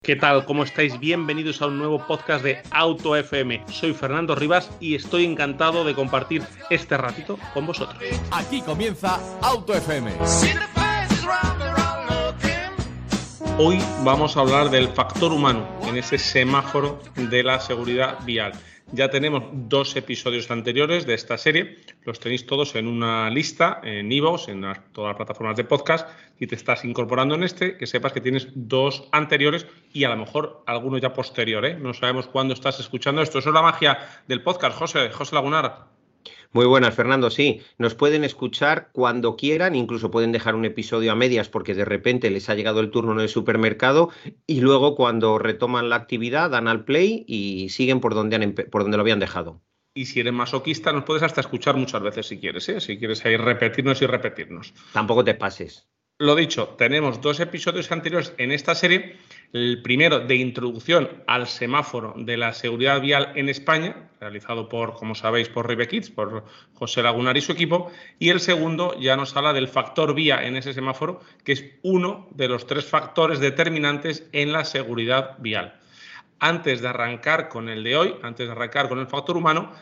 ¿Qué tal? ¿Cómo estáis? Bienvenidos a un nuevo podcast de Auto FM. Soy Fernando Rivas y estoy encantado de compartir este ratito con vosotros. Aquí comienza Auto FM. Hoy vamos a hablar del factor humano en ese semáforo de la seguridad vial. Ya tenemos 2 episodios anteriores de esta serie, los tenéis todos en una lista, en iVoox, en todas las plataformas de podcast. Si te estás incorporando en este, que sepas que tienes 2 anteriores y a lo mejor alguno ya posterior, ¿eh? No sabemos cuándo estás escuchando esto. Eso es la magia del podcast, José Lagunar. Muy buenas, Fernando. Sí, nos pueden escuchar cuando quieran, incluso pueden dejar un episodio a medias porque de repente les ha llegado el turno en el supermercado y luego cuando retoman la actividad dan al play y siguen por donde lo habían dejado. Y si eres masoquista, nos puedes hasta escuchar muchas veces si quieres, ¿eh? Si quieres ahí repetirnos y repetirnos. Tampoco te pases. Lo dicho, tenemos 2 episodios anteriores en esta serie. El primero de introducción al semáforo de la seguridad vial en España, realizado por, como sabéis, por Ribekids, por José Lagunar y su equipo. Y el segundo ya nos habla del factor vía en ese semáforo, que es uno de los 3 factores determinantes en la seguridad vial. Antes de arrancar con el de hoy, antes de arrancar con el factor humano,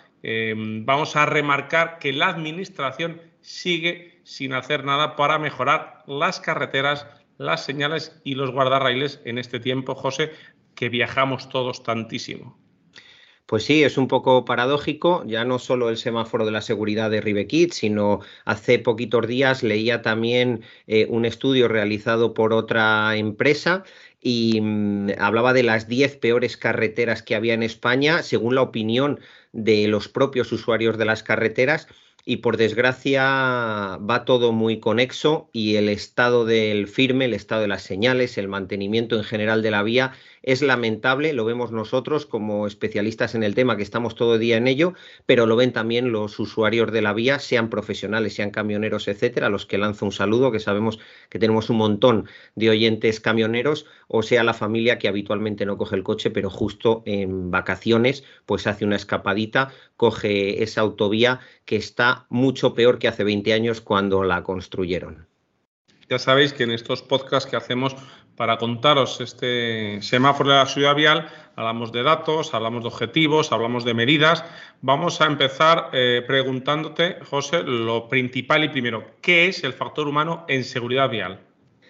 vamos a remarcar que la administración sigue sin hacer nada para mejorar las carreteras, las señales y los guardarraíles en este tiempo, José, que viajamos todos tantísimo. Pues sí, es un poco paradójico, ya no solo el semáforo de la seguridad de Ribekids, sino hace poquitos días leía también un estudio realizado por otra empresa y hablaba de las 10 peores carreteras que había en España, según la opinión de los propios usuarios de las carreteras. Y por desgracia va todo muy conexo y el estado del firme, el estado de las señales, el mantenimiento en general de la vía es lamentable, lo vemos nosotros como especialistas en el tema que estamos todo el día en ello, pero lo ven también los usuarios de la vía, sean profesionales, sean camioneros, etcétera, a los que lanzo un saludo, que sabemos que tenemos un montón de oyentes camioneros, o sea la familia que habitualmente no coge el coche, pero justo en vacaciones pues hace una escapadita, coge esa autovía que está mucho peor que hace 20 años cuando la construyeron. Ya sabéis que en estos podcasts que hacemos para contaros este semáforo de la seguridad vial, hablamos de datos, hablamos de objetivos, hablamos de medidas. Vamos a empezar preguntándote, José, lo principal y primero, ¿qué es el factor humano en seguridad vial?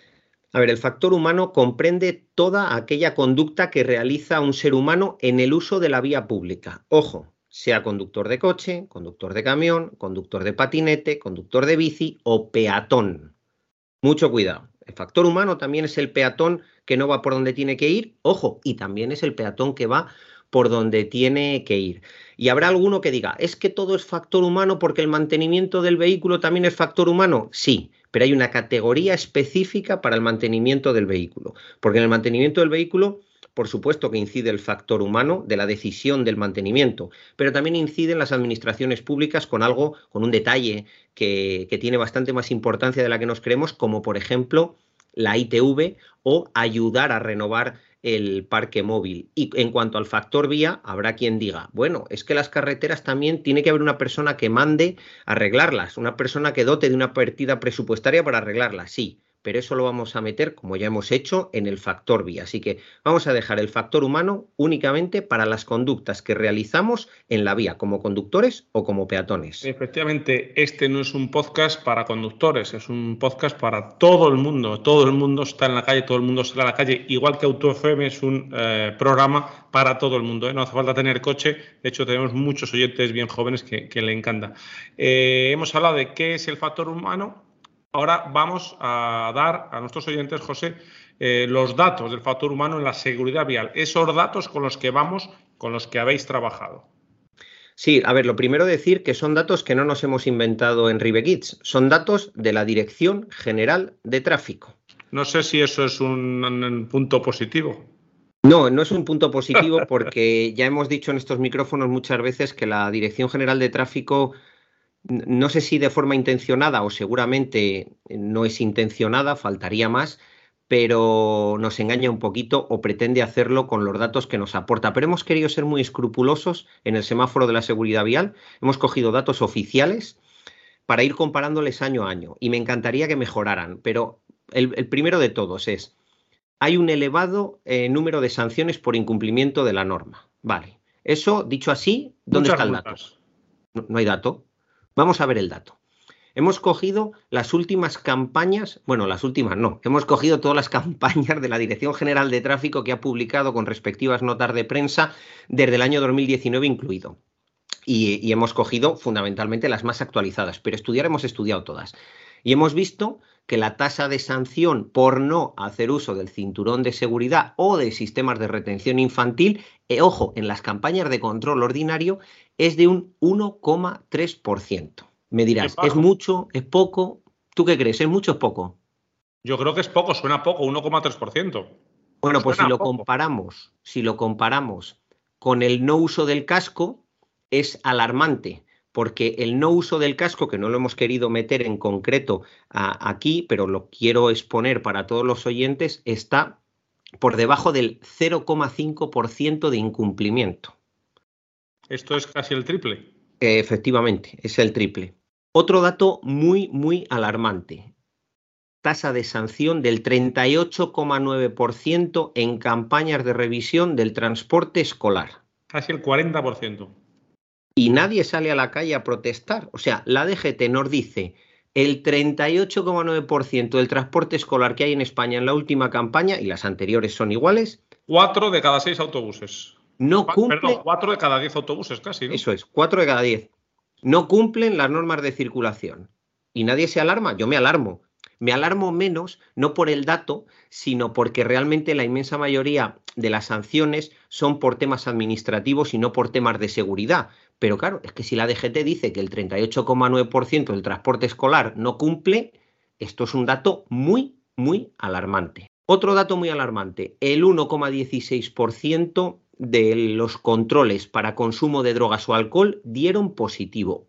A ver, el factor humano comprende toda aquella conducta que realiza un ser humano en el uso de la vía pública. Ojo, sea conductor de coche, conductor de camión, conductor de patinete, conductor de bici o peatón. Mucho cuidado. El factor humano también es el peatón que no va por donde tiene que ir, ojo, y también es el peatón que va por donde tiene que ir. Y habrá alguno que diga, ¿es que todo es factor humano porque el mantenimiento del vehículo también es factor humano? Sí, pero hay una categoría específica para el mantenimiento del vehículo, porque en el mantenimiento del vehículo, por supuesto que incide el factor humano de la decisión del mantenimiento, pero también inciden las administraciones públicas con un detalle que tiene bastante más importancia de la que nos creemos, como por ejemplo la ITV o ayudar a renovar el parque móvil. Y en cuanto al factor vía, habrá quien diga, bueno, es que las carreteras también tiene que haber una persona que mande a arreglarlas, una persona que dote de una partida presupuestaria para arreglarlas, sí, pero eso lo vamos a meter, como ya hemos hecho, en el factor vía. Así que vamos a dejar el factor humano únicamente para las conductas que realizamos en la vía, como conductores o como peatones. Efectivamente, este no es un podcast para conductores, es un podcast para todo el mundo. Todo el mundo está en la calle, todo el mundo sale a la calle, igual que Auto FM es un programa para todo el mundo, ¿eh? No hace falta tener coche, de hecho tenemos muchos oyentes bien jóvenes que le encanta. Hemos hablado de qué es el factor humano. Ahora vamos a dar a nuestros oyentes, José, los datos del factor humano en la seguridad vial, esos datos con los que vamos, con los que habéis trabajado. Sí, a ver, lo primero decir que son datos que no nos hemos inventado en Ribekids, son datos de la Dirección General de Tráfico. No sé si eso es un punto positivo. No, no es un punto positivo porque ya hemos dicho en estos micrófonos muchas veces que la Dirección General de Tráfico, no sé si de forma intencionada o seguramente no es intencionada, faltaría más, pero nos engaña un poquito o pretende hacerlo con los datos que nos aporta. Pero hemos querido ser muy escrupulosos en el semáforo de la seguridad vial. Hemos cogido datos oficiales para ir comparándoles año a año y me encantaría que mejoraran, pero el primero de todos es hay un elevado número de sanciones por incumplimiento de la norma. Vale. Eso, dicho así, ¿dónde Muchas está el dato? multas. No hay dato. Vamos a ver el dato. Hemos cogido las últimas campañas, bueno, las últimas no, hemos cogido todas las campañas de la Dirección General de Tráfico que ha publicado con respectivas notas de prensa desde el año 2019 incluido. Y hemos cogido fundamentalmente las más actualizadas, pero hemos estudiado todas. Y hemos visto que la tasa de sanción por no hacer uso del cinturón de seguridad o de sistemas de retención infantil, ojo, en las campañas de control ordinario, es de un 1,3%. Me dirás, ¿es mucho? ¿Es poco? ¿Tú qué crees? ¿Es mucho o es poco? Yo creo que es poco, suena poco, 1,3%. Bueno, pues si Suena lo poco. comparamos con el no uso del casco, es alarmante, porque el no uso del casco, que no lo hemos querido meter en concreto aquí, pero lo quiero exponer para todos los oyentes, está por debajo del 0,5% de incumplimiento. Esto es casi el triple. Efectivamente, es el triple. Otro dato muy, muy alarmante. Tasa de sanción del 38,9% en campañas de revisión del transporte escolar. Casi el 40%. Y nadie sale a la calle a protestar. O sea, la DGT nos dice el 38,9% del transporte escolar que hay en España en la última campaña, y las anteriores son iguales. 4 de cada 6 autobuses. No cumple. Perdón, 4 de cada 10 autobuses casi, ¿no? Eso es, 4 de cada 10. No cumplen las normas de circulación. Y nadie se alarma. Yo me alarmo. Me alarmo menos, no por el dato, sino porque realmente la inmensa mayoría de las sanciones son por temas administrativos y no por temas de seguridad. Pero claro, es que si la DGT dice que el 38,9% del transporte escolar no cumple, esto es un dato muy, muy alarmante. Otro dato muy alarmante, el 1,16% de los controles para consumo de drogas o alcohol dieron positivo,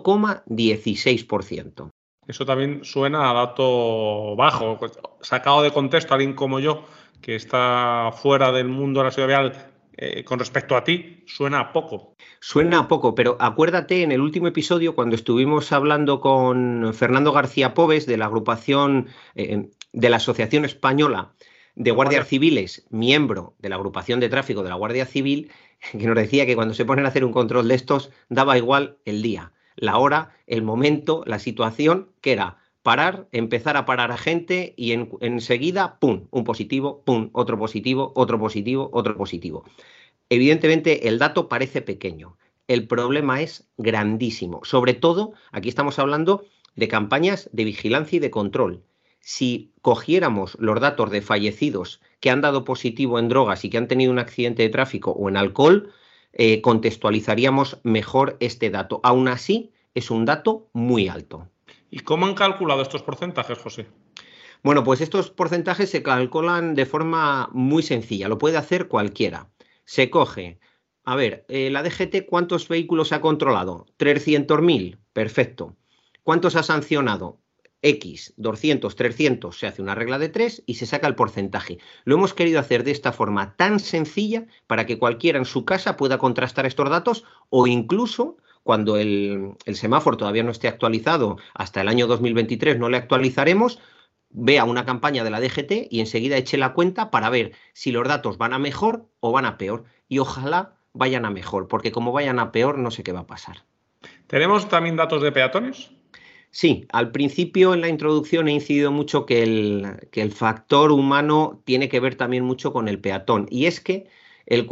1,16%. Eso también suena a dato bajo, sacado de contexto. Alguien como yo, que está fuera del mundo de la seguridad vial, con respecto a ti, suena a poco. Suena a poco, pero acuérdate en el último episodio cuando estuvimos hablando con Fernando García Pobes de la agrupación, de la Asociación Española de Guardias Civiles, miembro de la agrupación de tráfico de la Guardia Civil, que nos decía que cuando se ponen a hacer un control de estos daba igual el día, la hora, el momento, la situación, que era parar, empezar a parar a gente y enseguida, pum, un positivo, pum, otro positivo, otro positivo, otro positivo. Evidentemente el dato parece pequeño, el problema es grandísimo. Sobre todo, aquí estamos hablando de campañas de vigilancia y de control. Si cogiéramos los datos de fallecidos que han dado positivo en drogas y que han tenido un accidente de tráfico o en alcohol, contextualizaríamos mejor este dato. Aún así, es un dato muy alto. ¿Y cómo han calculado estos porcentajes, José? Bueno, pues estos porcentajes se calculan de forma muy sencilla, lo puede hacer cualquiera. Se coge, a ver, la DGT, ¿cuántos vehículos ha controlado? 300.000, perfecto. ¿Cuántos ha sancionado? X, 200, 300, se hace una regla de 3 y se saca el porcentaje. Lo hemos querido hacer de esta forma tan sencilla para que cualquiera en su casa pueda contrastar estos datos o incluso cuando el semáforo todavía no esté actualizado, hasta el año 2023 no le actualizaremos, vea una campaña de la DGT y enseguida eche la cuenta para ver si los datos van a mejor o van a peor. Y ojalá vayan a mejor, porque como vayan a peor no sé qué va a pasar. ¿Tenemos también datos de peatones? Sí, al principio en la introducción he incidido mucho que el factor humano tiene que ver también mucho con el peatón. Y es que el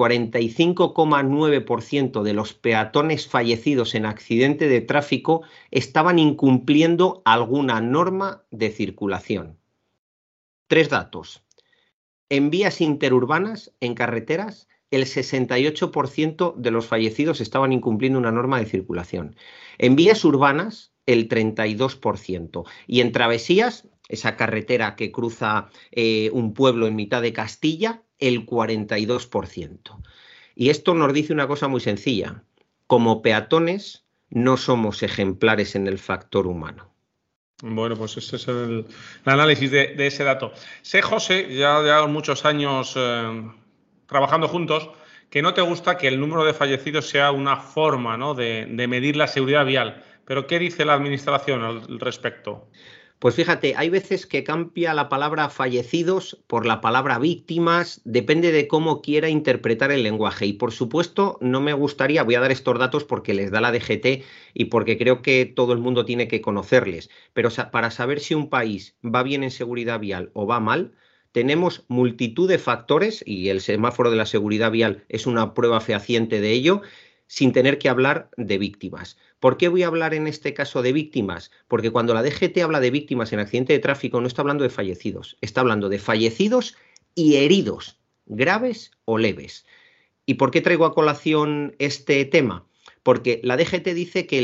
45,9% de los peatones fallecidos en accidente de tráfico estaban incumpliendo alguna norma de circulación. 3 datos. En vías interurbanas, en carreteras, el 68% de los fallecidos estaban incumpliendo una norma de circulación. En vías urbanas, el 32%. Y en travesías, esa carretera que cruza un pueblo en mitad de Castilla, el 42%. Y esto nos dice una cosa muy sencilla. Como peatones no somos ejemplares en el factor humano. Bueno, pues ese es el análisis de ese dato. Sé, José, ya muchos años trabajando juntos, que no te gusta que el número de fallecidos sea una forma, ¿no?, de medir la seguridad vial. Pero ¿qué dice la Administración al respecto? Pues fíjate, hay veces que cambia la palabra fallecidos por la palabra víctimas, depende de cómo quiera interpretar el lenguaje. Y por supuesto, no me gustaría, voy a dar estos datos porque les da la DGT y porque creo que todo el mundo tiene que conocerles, pero para saber si un país va bien en seguridad vial o va mal, tenemos multitud de factores, y el semáforo de la seguridad vial es una prueba fehaciente de ello, sin tener que hablar de víctimas. ¿Por qué voy a hablar en este caso de víctimas? Porque cuando la DGT habla de víctimas en accidente de tráfico no está hablando de fallecidos, está hablando de fallecidos y heridos, graves o leves. ¿Y por qué traigo a colación este tema? Porque la DGT dice que el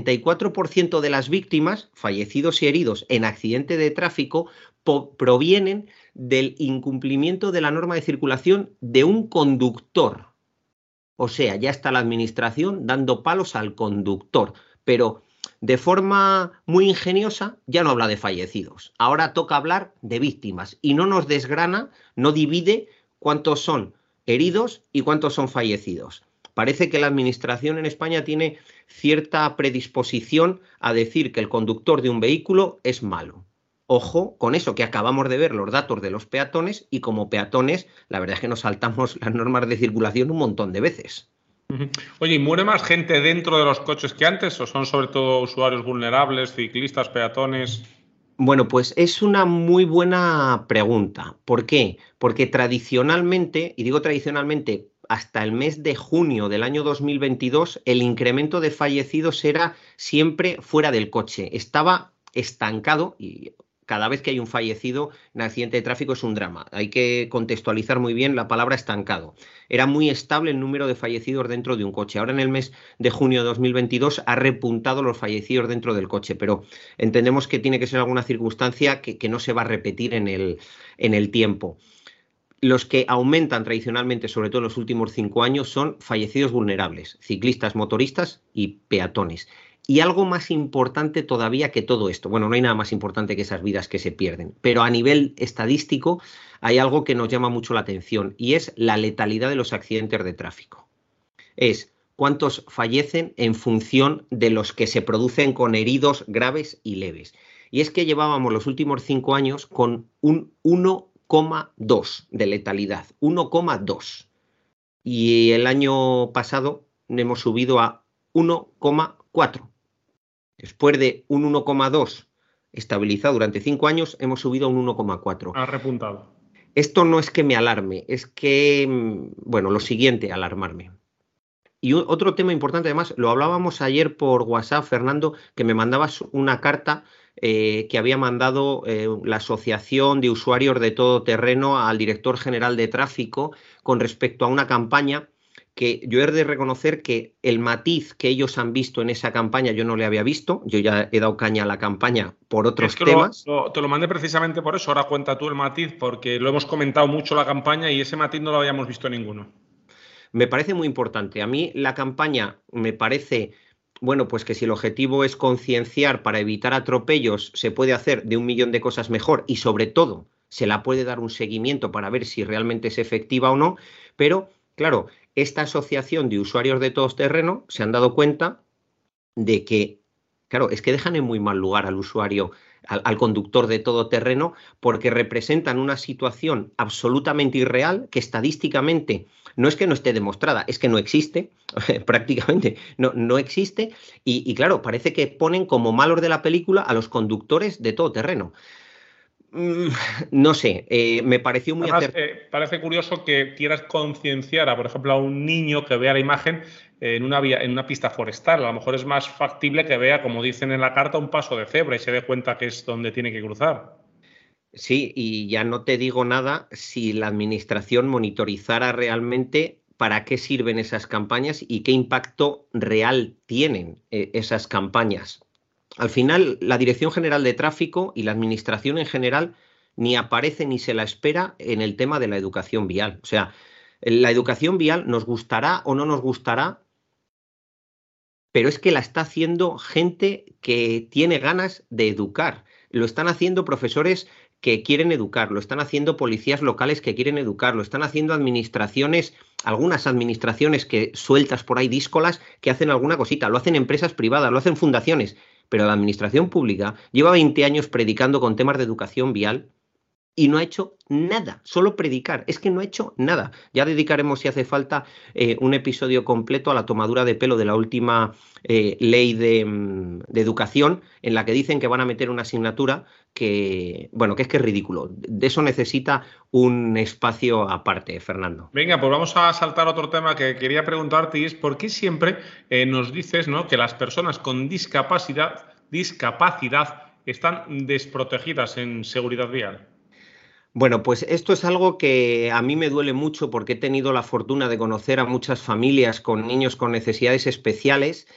74% de las víctimas, fallecidos y heridos en accidente de tráfico, provienen del incumplimiento de la norma de circulación de un conductor. O sea, ya está la administración dando palos al conductor, pero de forma muy ingeniosa ya no habla de fallecidos. Ahora toca hablar de víctimas y no nos desgrana, no divide cuántos son heridos y cuántos son fallecidos. Parece que la administración en España tiene cierta predisposición a decir que el conductor de un vehículo es malo. Ojo con eso, que acabamos de ver los datos de los peatones y como peatones, la verdad es que nos saltamos las normas de circulación un montón de veces. Oye, ¿y muere más gente dentro de los coches que antes o son sobre todo usuarios vulnerables, ciclistas, peatones? Bueno, pues es una muy buena pregunta. ¿Por qué? Porque tradicionalmente, y digo tradicionalmente, hasta el mes de junio del año 2022, el incremento de fallecidos era siempre fuera del coche. Estaba estancado y cada vez que hay un fallecido en accidente de tráfico es un drama. Hay que contextualizar muy bien la palabra estancado. Era muy estable el número de fallecidos dentro de un coche. Ahora en el mes de junio de 2022 ha repuntado los fallecidos dentro del coche, pero entendemos que tiene que ser alguna circunstancia que no se va a repetir en el tiempo. Los que aumentan tradicionalmente, sobre todo en los últimos 5 años, son fallecidos vulnerables, ciclistas, motoristas y peatones. Y algo más importante todavía que todo esto, bueno, no hay nada más importante que esas vidas que se pierden, pero a nivel estadístico hay algo que nos llama mucho la atención y es la letalidad de los accidentes de tráfico. Es cuántos fallecen en función de los que se producen con heridos graves y leves. Y es que llevábamos los últimos 5 años con un 1,2 de letalidad, 1,2. Y el año pasado hemos subido a 1,4. Después de un 1,2 estabilizado durante 5 años, hemos subido a un 1,4. Ha repuntado. Esto no es que me alarme, es que, bueno, lo siguiente, alarmarme. Y otro tema importante, además, lo hablábamos ayer por WhatsApp, Fernando, que me mandabas una carta que había mandado la Asociación de Usuarios de Todo Terreno al Director General de Tráfico con respecto a una campaña que yo he de reconocer que el matiz que ellos han visto en esa campaña yo no le había visto. Yo ya he dado caña a la campaña por otros temas. Te lo mandé precisamente por eso. Ahora cuenta tú el matiz, porque lo hemos comentado mucho la campaña y ese matiz no lo habíamos visto ninguno. Me parece muy importante. A mí la campaña me parece, bueno, pues que si el objetivo es concienciar para evitar atropellos, se puede hacer de 1.000.000 de cosas mejor y sobre todo se la puede dar un seguimiento para ver si realmente es efectiva o no, pero claro, esta asociación de usuarios de todoterreno se han dado cuenta de que, claro, es que dejan en muy mal lugar al usuario, al conductor de todoterreno, porque representan una situación absolutamente irreal que estadísticamente no es que no esté demostrada, es que no existe, prácticamente no existe, y claro, parece que ponen como malos de la película a los conductores de todoterreno. No sé, me pareció muy acertado. Parece curioso que quieras concienciar a, por ejemplo, a un niño que vea la imagen en una pista forestal. A lo mejor es más factible que vea, como dicen en la carta, un paso de cebra y se dé cuenta que es donde tiene que cruzar. Sí, y ya no te digo nada si la administración monitorizara realmente para qué sirven esas campañas y qué impacto real tienen esas campañas. Al final, la Dirección General de Tráfico y la Administración en general ni aparece ni se la espera en el tema de la educación vial. O sea, la educación vial nos gustará o no nos gustará, pero es que la está haciendo gente que tiene ganas de educar. Lo están haciendo profesores que quieren educar, lo están haciendo policías locales que quieren educar, lo están haciendo administraciones, algunas administraciones que sueltas por ahí díscolas que hacen alguna cosita, lo hacen empresas privadas, lo hacen fundaciones. pero la administración pública lleva 20 años predicando con temas de educación vial y no ha hecho nada, solo predicar, es que no ha hecho nada. Ya dedicaremos, si hace falta, un episodio completo a la tomadura de pelo de la última ley de educación, en la que dicen que van a meter una asignatura que, bueno, que es ridículo. De eso necesita un espacio aparte, Fernando. Venga, pues vamos a saltar a otro tema que quería preguntarte, y es ¿por qué siempre nos dices, ¿no?, que las personas con discapacidad están desprotegidas en seguridad vial? Bueno, pues esto es algo que a mí me duele mucho porque he tenido la fortuna de conocer a muchas familias con niños con necesidades especiales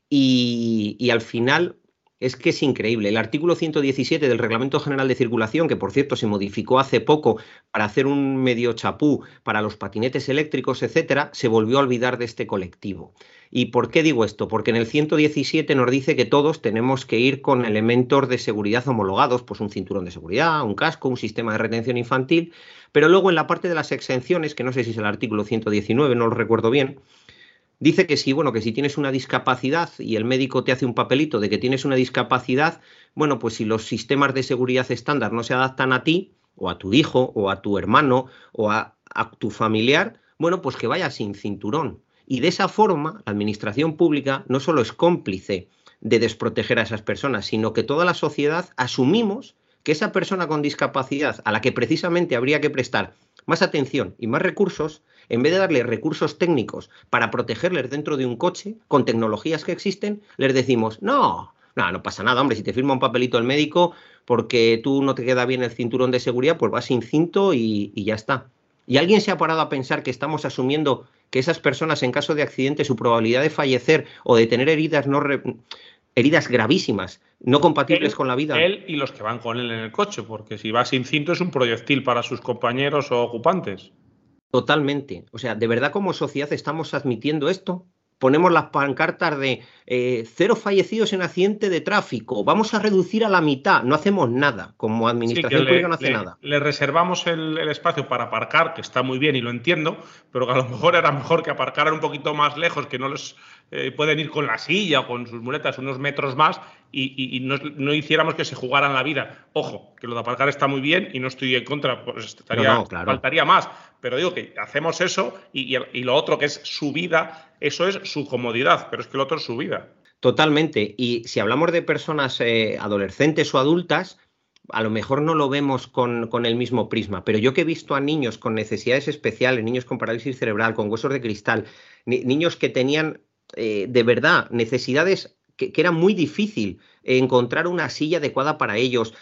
y al final es que es increíble. El artículo 117 del Reglamento General de Circulación, que por cierto se modificó hace poco para hacer un medio chapú para los patinetes eléctricos, etcétera, se volvió a olvidar de este colectivo. ¿Y por qué digo esto? Porque en el 117 nos dice que todos tenemos que ir con elementos de seguridad homologados, pues un cinturón de seguridad, un casco, un sistema de retención infantil, pero luego en la parte de las exenciones, que no sé si es el artículo 119, no lo recuerdo bien, dice que sí, bueno, que si tienes una discapacidad y el médico te hace un papelito de que tienes una discapacidad, bueno, pues si los sistemas de seguridad estándar no se adaptan a ti, o a tu hijo, o a tu hermano, o a tu familiar, bueno, pues que vaya sin cinturón. Y de esa forma, la administración pública no solo es cómplice de desproteger a esas personas, sino que toda la sociedad asumimos que esa persona con discapacidad, a la que precisamente habría que prestar más atención y más recursos, en vez de darle recursos técnicos para protegerles dentro de un coche, con tecnologías que existen, les decimos, no pasa nada, hombre, si te firma un papelito el médico porque tú no te queda bien el cinturón de seguridad, pues vas sin cinto y ya está. ¿Y alguien se ha parado a pensar que estamos asumiendo que esas personas, en caso de accidente, su probabilidad de fallecer o de tener heridas gravísimas, no compatibles con la vida? Él y los que van con él en el coche, porque si va sin cinto es un proyectil para sus compañeros o ocupantes. Totalmente. O sea, ¿de verdad como sociedad estamos admitiendo esto? Ponemos las pancartas de 0 fallecidos en accidente de tráfico, vamos a reducir a la mitad, no hacemos nada, como administración pública no hace nada. Le reservamos el espacio para aparcar, que está muy bien y lo entiendo, pero que a lo mejor era mejor que aparcaran un poquito más lejos, que no les pueden ir con la silla o con sus muletas unos metros más y no hiciéramos que se jugaran la vida. Ojo, que lo de aparcar está muy bien y no estoy en contra, pues claro. Faltaría más, pero digo que hacemos eso y lo otro, que es su vida, eso es su comodidad, pero es que lo otro es su vida. Totalmente. Y si hablamos de personas adolescentes o adultas, a lo mejor no lo vemos con el mismo prisma, pero yo que he visto a niños con necesidades especiales, niños con parálisis cerebral, con huesos de cristal, niños que tenían de verdad necesidades que era muy difícil encontrar una silla adecuada para ellos,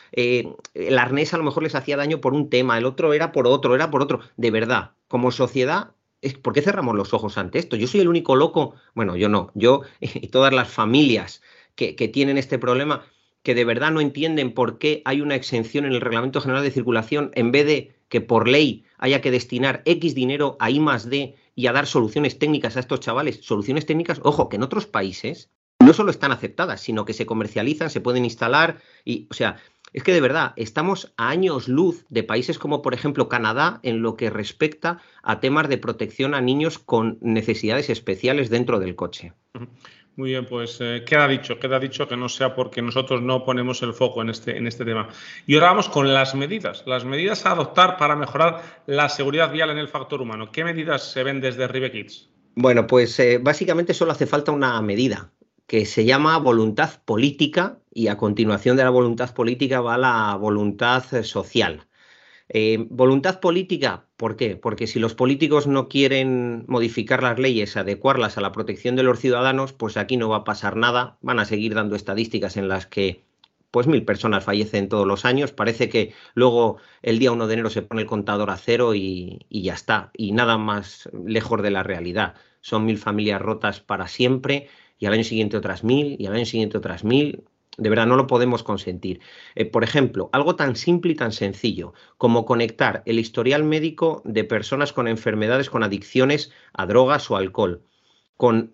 el arnés a lo mejor les hacía daño por un tema, el otro era por otro, de verdad, como sociedad. ¿Por qué cerramos los ojos ante esto? Yo soy el único loco, bueno, yo no, yo y todas las familias que tienen este problema, que de verdad no entienden por qué hay una exención en el Reglamento General de Circulación en vez de que por ley haya que destinar X dinero a I+D y a dar soluciones técnicas a estos chavales. Soluciones técnicas, ojo, que en otros países no solo están aceptadas, sino que se comercializan, se pueden instalar y, o sea, es que de verdad estamos a años luz de países como, por ejemplo, Canadá en lo que respecta a temas de protección a niños con necesidades especiales dentro del coche. Muy bien, pues queda dicho que no sea porque nosotros no ponemos el foco en este tema. Y ahora vamos con las medidas a adoptar para mejorar la seguridad vial en el factor humano. ¿Qué medidas se ven desde Ribe Kids? Bueno, pues básicamente solo hace falta una medida que se llama voluntad política y a continuación de la voluntad política va la voluntad social. Voluntad política, ¿por qué? Porque si los políticos no quieren modificar las leyes, adecuarlas a la protección de los ciudadanos, pues aquí no va a pasar nada. Van a seguir dando estadísticas en las que pues 1000 personas fallecen todos los años. Parece que luego el día 1 de enero se pone el contador a cero y ya está. Y nada más lejos de la realidad. Son 1000 familias rotas para siempre y al año siguiente otras 1000 y al año siguiente otras 1000. De verdad, no lo podemos consentir. Por ejemplo, algo tan simple y tan sencillo como conectar el historial médico de personas con enfermedades, con adicciones a drogas o alcohol, con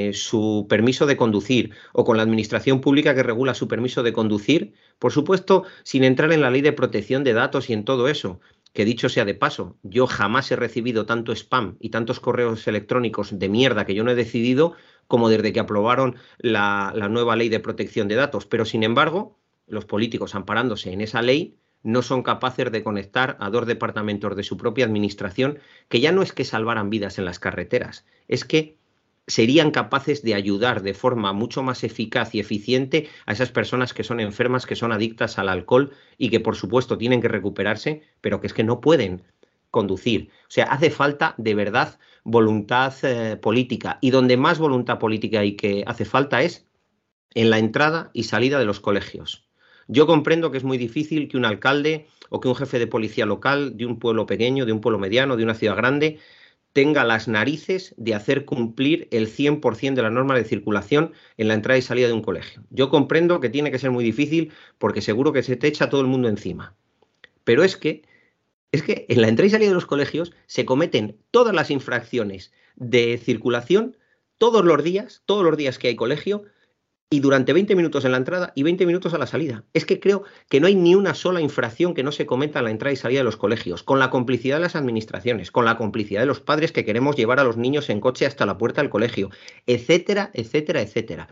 su permiso de conducir o con la administración pública que regula su permiso de conducir, por supuesto, sin entrar en la ley de protección de datos y en todo eso, que dicho sea de paso, yo jamás he recibido tanto spam y tantos correos electrónicos de mierda que yo no he decidido como desde que aprobaron la nueva ley de protección de datos. Pero, sin embargo, los políticos, amparándose en esa ley, no son capaces de conectar a 2 departamentos de su propia administración que ya no es que salvaran vidas en las carreteras, es que serían capaces de ayudar de forma mucho más eficaz y eficiente a esas personas que son enfermas, que son adictas al alcohol y que, por supuesto, tienen que recuperarse, pero que es que no pueden conducir. O sea, hace falta de verdad voluntad política, y donde más voluntad política hay que hace falta es en la entrada y salida de los colegios. Yo comprendo que es muy difícil que un alcalde o que un jefe de policía local de un pueblo pequeño, de un pueblo mediano, de una ciudad grande, tenga las narices de hacer cumplir el 100% de la norma de circulación en la entrada y salida de un colegio. Yo comprendo que tiene que ser muy difícil porque seguro que se te echa todo el mundo encima. Pero es que en la entrada y salida de los colegios se cometen todas las infracciones de circulación todos los días que hay colegio, y durante 20 minutos en la entrada y 20 minutos a la salida. Es que creo que no hay ni una sola infracción que no se cometa en la entrada y salida de los colegios, con la complicidad de las administraciones, con la complicidad de los padres que queremos llevar a los niños en coche hasta la puerta del colegio, etcétera, etcétera, etcétera.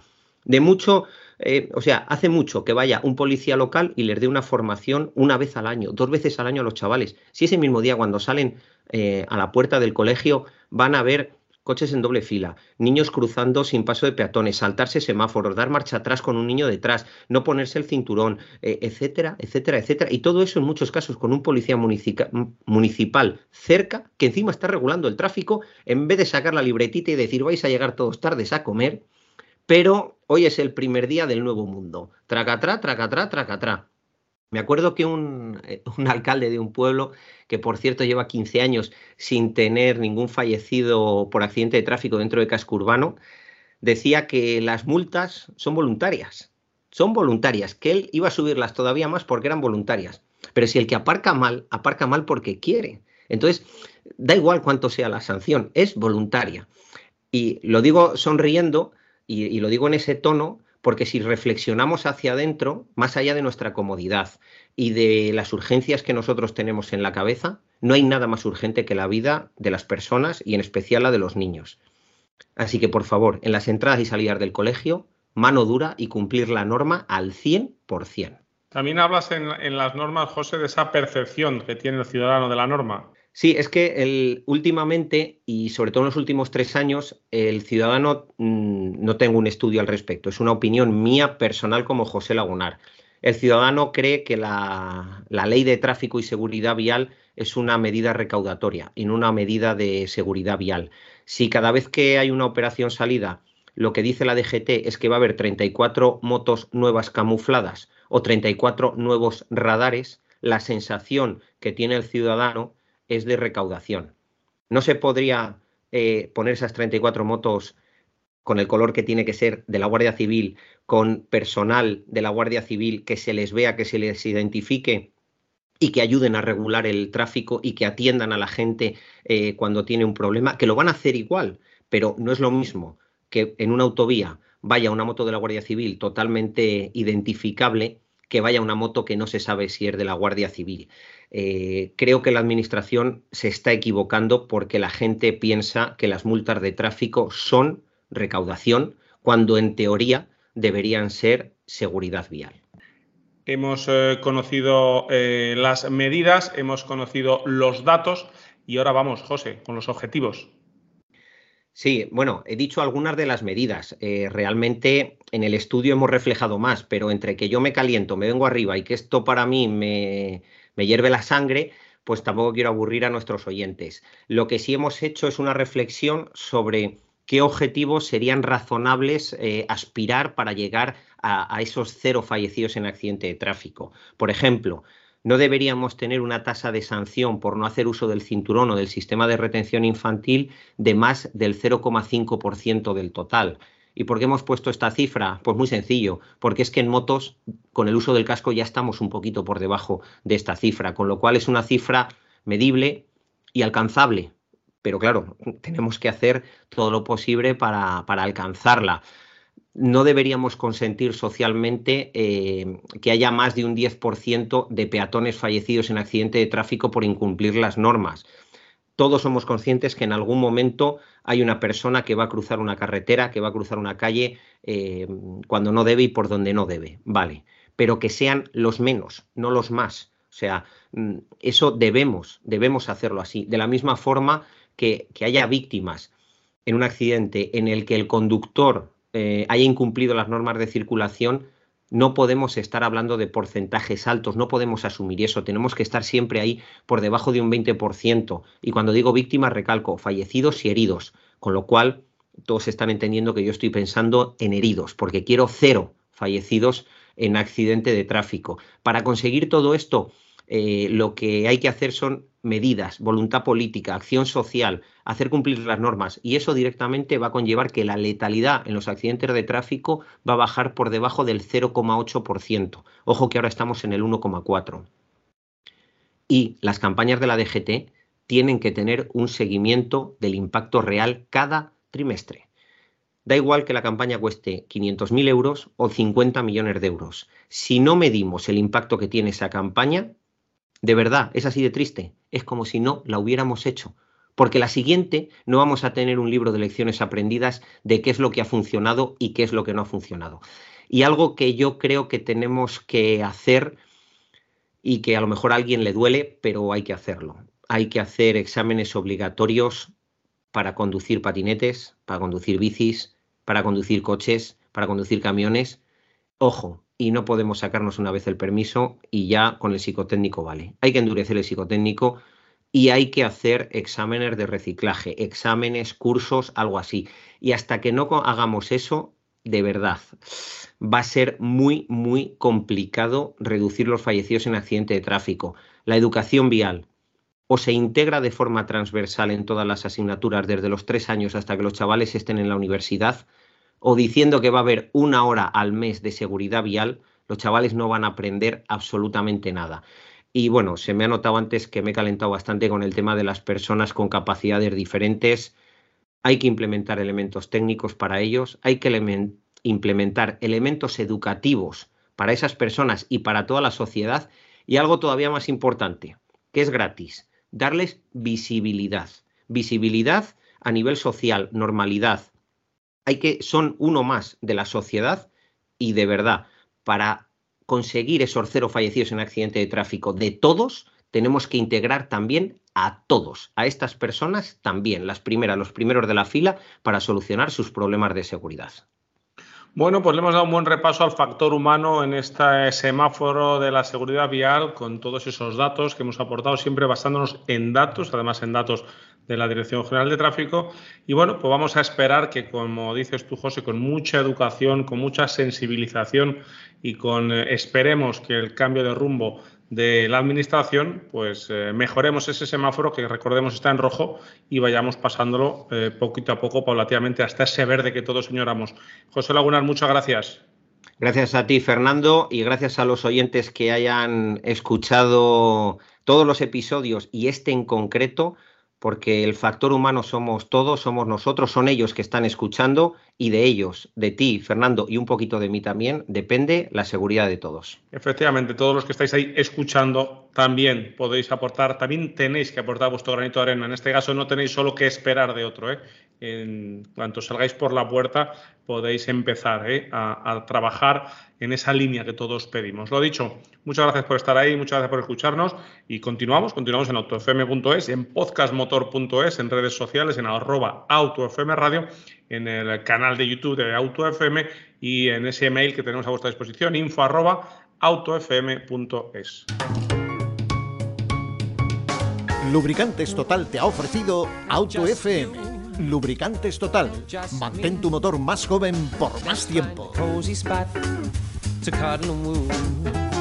Hace mucho que vaya un policía local y les dé una formación una vez al año, 2 veces al año a los chavales. Si ese mismo día, cuando salen a la puerta del colegio, van a ver coches en doble fila, niños cruzando sin paso de peatones, saltarse semáforos, dar marcha atrás con un niño detrás, no ponerse el cinturón, etcétera, etcétera, etcétera. Y todo eso en muchos casos con un policía municipal cerca, que encima está regulando el tráfico, en vez de sacar la libretita y decir vais a llegar todos tardes a comer, pero hoy es el primer día del nuevo mundo. Tracatrá, tracatrá, tracatrá. Me acuerdo que un alcalde de un pueblo, que por cierto lleva 15 años sin tener ningún fallecido por accidente de tráfico dentro de casco urbano, decía que las multas son voluntarias, que él iba a subirlas todavía más porque eran voluntarias. Pero si el que aparca mal porque quiere. Entonces, da igual cuánto sea la sanción, es voluntaria. Y lo digo sonriendo y lo digo en ese tono, porque si reflexionamos hacia adentro, más allá de nuestra comodidad y de las urgencias que nosotros tenemos en la cabeza, no hay nada más urgente que la vida de las personas y en especial la de los niños. Así que, por favor, en las entradas y salidas del colegio, mano dura y cumplir la norma al 100%. También hablas en las normas, José, de esa percepción que tiene el ciudadano de la norma. Sí, es que últimamente, y sobre todo en los últimos 3 años, el ciudadano, no tengo un estudio al respecto, es una opinión mía personal como José Lagunar. El ciudadano cree que la ley de tráfico y seguridad vial es una medida recaudatoria y no una medida de seguridad vial. Si cada vez que hay una operación salida, lo que dice la DGT es que va a haber 34 motos nuevas camufladas o 34 nuevos radares, la sensación que tiene el ciudadano es de recaudación. No se podría poner esas 34 motos con el color que tiene que ser de la Guardia Civil, con personal de la Guardia Civil que se les vea, que se les identifique y que ayuden a regular el tráfico y que atiendan a la gente cuando tiene un problema, que lo van a hacer igual, pero no es lo mismo que en una autovía vaya una moto de la Guardia Civil totalmente identificable que vaya una moto que no se sabe si es de la Guardia Civil. Creo que la administración se está equivocando porque la gente piensa que las multas de tráfico son recaudación, cuando en teoría deberían ser seguridad vial. Hemos conocido las medidas, hemos conocido los datos y ahora vamos, José, con los objetivos. Sí, bueno, he dicho algunas de las medidas. Realmente en el estudio hemos reflejado más, pero entre que yo me caliento, me vengo arriba y que esto para mí me hierve la sangre, pues tampoco quiero aburrir a nuestros oyentes. Lo que sí hemos hecho es una reflexión sobre qué objetivos serían razonables aspirar para llegar a esos 0 fallecidos en accidente de tráfico. Por ejemplo, no deberíamos tener una tasa de sanción por no hacer uso del cinturón o del sistema de retención infantil de más del 0,5% del total. ¿Y por qué hemos puesto esta cifra? Pues muy sencillo, porque es que en motos con el uso del casco ya estamos un poquito por debajo de esta cifra, con lo cual es una cifra medible y alcanzable. Pero claro, tenemos que hacer todo lo posible para alcanzarla. no deberíamos consentir socialmente que haya más de un 10% de peatones fallecidos en accidente de tráfico por incumplir las normas. Todos somos conscientes que en algún momento hay una persona que va a cruzar una carretera, que va a cruzar una calle cuando no debe y por donde no debe, vale, pero que sean los menos, no los más. O sea, eso debemos hacerlo así. De la misma forma que haya víctimas en un accidente en el que el conductor haya incumplido las normas de circulación, no podemos estar hablando de porcentajes altos, no podemos asumir eso, tenemos que estar siempre ahí por debajo de un 20%. Y cuando digo víctimas, recalco, fallecidos y heridos, con lo cual todos están entendiendo que yo estoy pensando en heridos, porque quiero 0 fallecidos en accidente de tráfico. Para conseguir todo esto, lo que hay que hacer son medidas, voluntad política, acción social, hacer cumplir las normas, y eso directamente va a conllevar que la letalidad en los accidentes de tráfico va a bajar por debajo del 0,8%. Ojo que ahora estamos en el 1,4%. Y las campañas de la DGT tienen que tener un seguimiento del impacto real cada trimestre. Da igual que la campaña cueste 500.000 euros o 50 millones de euros. Si no medimos el impacto que tiene esa campaña, de verdad, es así de triste. Es como si no la hubiéramos hecho. Porque la siguiente no vamos a tener un libro de lecciones aprendidas de qué es lo que ha funcionado y qué es lo que no ha funcionado. Y algo que yo creo que tenemos que hacer y que a lo mejor a alguien le duele, pero hay que hacerlo. Hay que hacer exámenes obligatorios para conducir patinetes, para conducir bicis, para conducir coches, para conducir camiones. Ojo, y no podemos sacarnos una vez el permiso y ya con el psicotécnico vale. Hay que endurecer el psicotécnico y hay que hacer exámenes de reciclaje, exámenes, cursos, algo así. Y hasta que no hagamos eso, de verdad, va a ser muy, muy complicado reducir los fallecidos en accidente de tráfico. La educación vial o se integra de forma transversal en todas las asignaturas desde los 3 años hasta que los chavales estén en la universidad, o diciendo que va a haber 1 hora al mes de seguridad vial, los chavales no van a aprender absolutamente nada. Y bueno, se me ha notado antes que me he calentado bastante con el tema de las personas con capacidades diferentes. Hay que implementar elementos técnicos para ellos, hay que implementar elementos educativos para esas personas y para toda la sociedad, y algo todavía más importante, que es gratis, darles visibilidad. Visibilidad a nivel social, normalidad. Son uno más de la sociedad y de verdad, para conseguir esos 0 fallecidos en accidente de tráfico de todos, tenemos que integrar también a todos, a estas personas también, los primeros de la fila, para solucionar sus problemas de seguridad. Bueno, pues le hemos dado un buen repaso al factor humano en este semáforo de la seguridad vial, con todos esos datos que hemos aportado, siempre basándonos en datos, además en datos de la Dirección General de Tráfico. Y bueno, pues vamos a esperar que, como dices tú, José, con mucha educación, con mucha sensibilización y esperemos que el cambio de rumbo de la administración, pues mejoremos ese semáforo que, recordemos, está en rojo, y vayamos pasándolo poquito a poco, paulatinamente, hasta ese verde que todos señoramos. José Lagunar, muchas gracias. Gracias a ti, Fernando, y gracias a los oyentes que hayan escuchado todos los episodios y este en concreto, porque el factor humano somos todos, somos nosotros, son ellos que están escuchando, y de ellos, de ti, Fernando, y un poquito de mí también, depende la seguridad de todos. Efectivamente, todos los que estáis ahí escuchando también podéis aportar, también tenéis que aportar vuestro granito de arena. En este caso no tenéis solo que esperar de otro. En cuanto salgáis por la puerta podéis empezar a trabajar en esa línea que todos pedimos. Lo dicho, muchas gracias por estar ahí, muchas gracias por escucharnos, y continuamos en autofm.es, en podcastmotor.es, en redes sociales, en @autofmradio, en el canal de YouTube de AutoFM y en ese email que tenemos a vuestra disposición, info@autofm.es. Lubricantes Total te ha ofrecido AutoFM. Lubricantes Total. Mantén tu motor más joven por más tiempo. Cozy spot to cuddle and woo.